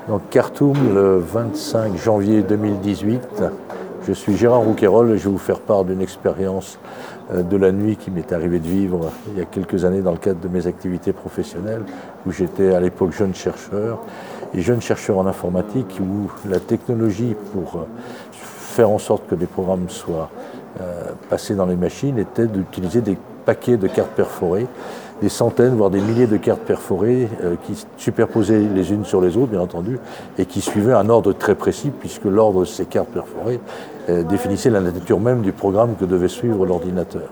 Donc Khartoum, le 25 janvier 2018. Je suis Gérard Rouquayrol et je vais vous faire part d'une expérience de la nuit qui m'est arrivé de vivre il y a quelques années dans le cadre de mes activités professionnelles, où j'étais à l'époque jeune chercheur en informatique, où la technologie pour faire en sorte que des programmes soient passés dans les machines était d'utiliser des paquets de cartes perforées, des centaines, voire des milliers de cartes perforées qui superposaient les unes sur les autres, bien entendu, et qui suivaient un ordre très précis, puisque l'ordre de ces cartes perforées définissait la nature même du programme que devait suivre l'ordinateur.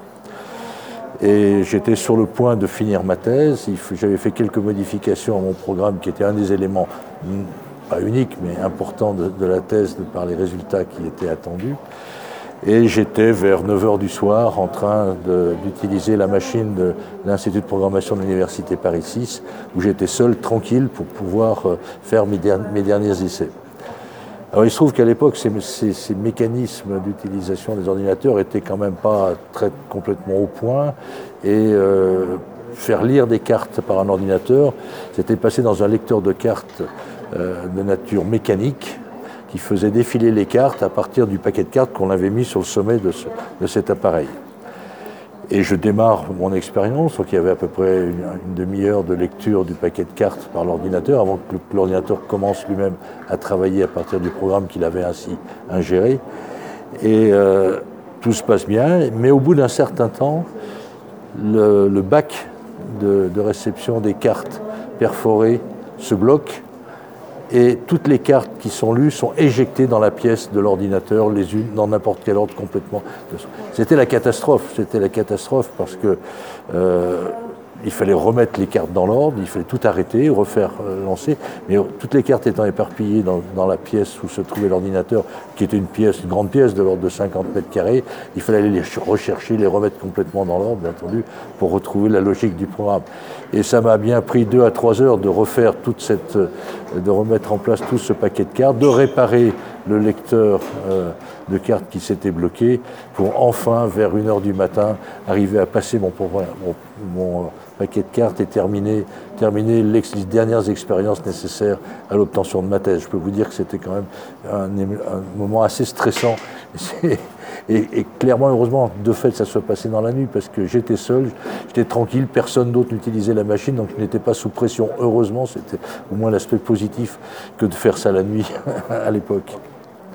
Et j'étais sur le point de finir ma thèse. J'avais fait quelques modifications à mon programme qui était un des éléments, pas unique, mais important de la thèse par les résultats qui étaient attendus. Et j'étais vers 9h du soir en train d'utiliser la machine de l'Institut de programmation de l'Université Paris 6, où j'étais seul, tranquille, pour pouvoir faire mes derniers essais. Alors il se trouve qu'à l'époque, ces mécanismes d'utilisation des ordinateurs étaient quand même pas complètement au point, et faire lire des cartes par un ordinateur, c'était passé dans un lecteur de cartes de nature mécanique, qui faisait défiler les cartes à partir du paquet de cartes qu'on avait mis sur le sommet de cet appareil. Et je démarre mon expérience, donc il y avait à peu près une demi-heure de lecture du paquet de cartes par l'ordinateur, avant que l'ordinateur commence lui-même à travailler à partir du programme qu'il avait ainsi ingéré. Et tout se passe bien, mais au bout d'un certain temps, le bac de réception des cartes perforées se bloque, et toutes les cartes qui sont lues sont éjectées dans la pièce de l'ordinateur, les unes dans n'importe quel ordre complètement. C'était la catastrophe parce que il fallait remettre les cartes dans l'ordre, il fallait tout arrêter, refaire lancer, mais toutes les cartes étant éparpillées dans la pièce où se trouvait l'ordinateur, qui était une grande pièce de l'ordre de 50 mètres carrés, il fallait aller les rechercher, les remettre complètement dans l'ordre, bien entendu, pour retrouver la logique du programme. Et ça m'a bien pris 2 à 3 heures de refaire de remettre en place tout ce paquet de cartes, de réparer le lecteur de cartes qui s'était bloqué, pour enfin, vers 1h du matin, arriver à passer mon paquet de cartes et terminer les dernières expériences nécessaires à l'obtention de ma thèse. Je peux vous dire que c'était quand même un moment assez stressant. Et clairement, heureusement, de fait, ça soit passé dans la nuit, parce que j'étais seul, j'étais tranquille, personne d'autre n'utilisait la machine, donc je n'étais pas sous pression. Heureusement, c'était au moins l'aspect positif que de faire ça la nuit à l'époque.